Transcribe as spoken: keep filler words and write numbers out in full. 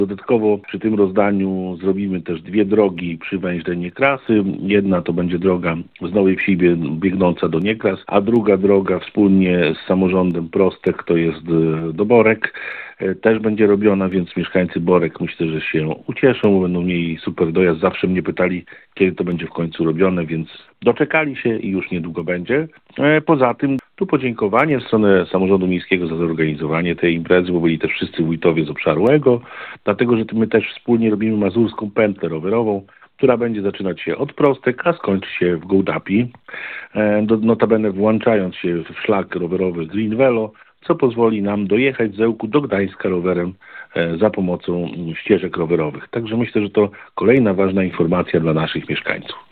Dodatkowo przy tym rozdaniu zrobimy też dwie drogi przy węźle Niekrasy. Jedna to będzie droga z Nowej Wsi biegnąca do Niekras, a druga droga wspólnie z samorządem Prostek, to jest do Borek, też będzie robiona, więc mieszkańcy Borek myślę, że się ucieszą, będą mieli super dojazd. Zawsze mnie pytali, kiedy to będzie w końcu robione, więc doczekali się i już niedługo będzie. Poza tym tu podziękowanie w stronę samorządu miejskiego za zorganizowanie tej imprezy, bo byli też wszyscy wójtowie z obszaru E G O, dlatego że my też wspólnie robimy mazurską pętlę rowerową, która będzie zaczynać się od Prostek, a skończy się w Gołdapi, notabene włączając się w szlak rowerowy Green Velo, co pozwoli nam dojechać z Ełku do Gdańska rowerem za pomocą ścieżek rowerowych. Także myślę, że to kolejna ważna informacja dla naszych mieszkańców.